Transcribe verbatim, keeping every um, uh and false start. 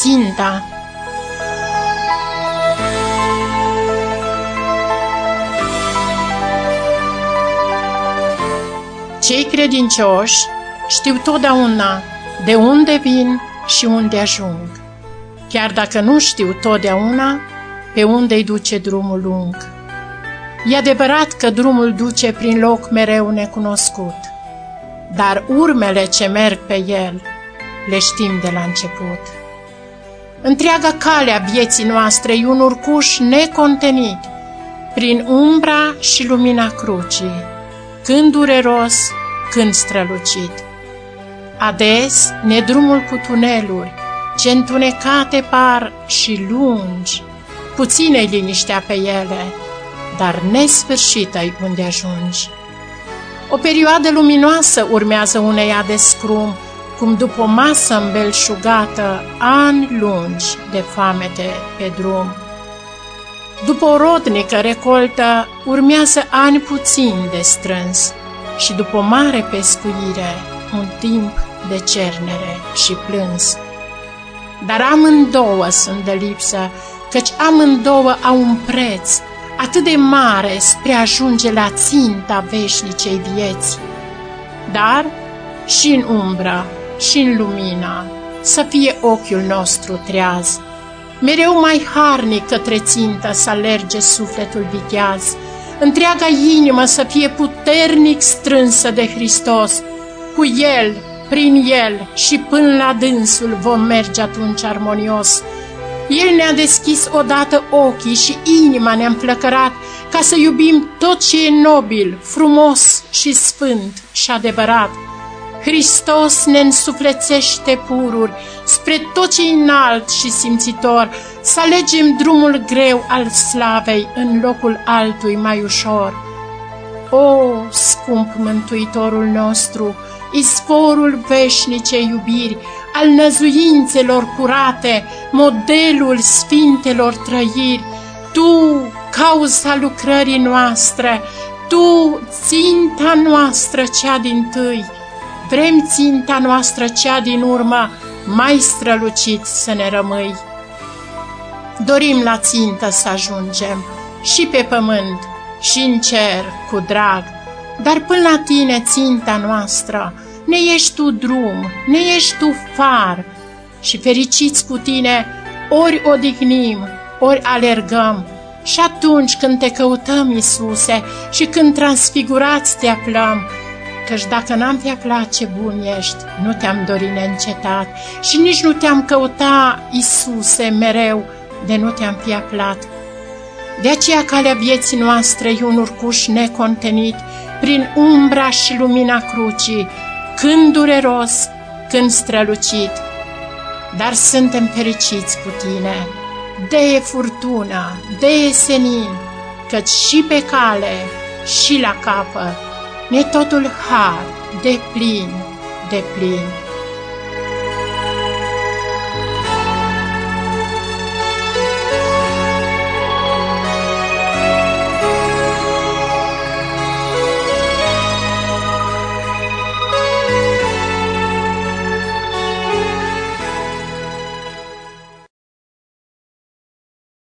ținta. Cei credincioși știu totdeauna de unde vin și unde ajung, chiar dacă nu știu totdeauna pe unde îi duce drumul lung. E adevărat că drumul duce prin loc mereu necunoscut, dar urmele ce merg pe el le știm de la început. Întreaga cale a vieții noastre e un urcuș necontenit, prin umbra și lumina crucii, când dureros, când strălucit. Ades ne drumul cu tuneluri, ce întunecate par și lungi, puține-i liniștea pe ele, dar nesfârșită-i unde ajungi. O perioadă luminoasă urmează uneia de scrum, cum după o masă îmbelșugată, ani lungi de foamete pe drum. După o rodnică recoltă, urmează ani puțini de strâns și după o mare pescuire, un timp de cernere și plâns. Dar amândouă sunt de lipsă, căci amândouă au un preț atât de mare spre a ajunge la ținta veșnicei vieți. Dar și în umbra și în lumina să fie ochiul nostru treaz, mereu mai harnic către țintă să alerge sufletul viteaz, întreaga inimă să fie puternic strânsă de Hristos. Cu El, prin El și până la dânsul vom merge atunci armonios. El ne-a deschis odată ochii și inima ne-a înflăcărat ca să iubim tot ce e nobil, frumos și sfânt și adevărat. Hristos ne însuflețește pururi spre tot ce înalt și simțitor, să alegem drumul greu al slavei în locul altui mai ușor. O, scump Mântuitorul nostru, izvorul veșnicei iubiri, al năzuințelor curate, modelul sfintelor trăiri, Tu, cauza lucrării noastre, Tu, ținta noastră cea dintâi, vrem ținta noastră cea din urmă, mai strălucit să ne rămâi. Dorim la țintă să ajungem, și pe pământ, și în cer, cu drag, dar până la Tine, ținta noastră, ne ești Tu drum, ne ești Tu far, și fericiți cu Tine, ori odihnim, ori alergăm, și atunci când Te căutăm, Iisuse, și când transfigurați Te aflăm, căci dacă n-am fi aflat ce bun ești, nu Te-am dorit neîncetat, și nici nu Te-am căuta, Iisuse, mereu, de nu Te-am fi aflat. De aceea calea vieții noastre e un urcuș necontenit, prin umbra și lumina crucii, când dureros, când strălucit. Dar suntem fericiți cu Tine, de furtună, de senin, căci și pe cale și la capăt ne totul har de plin, de plin.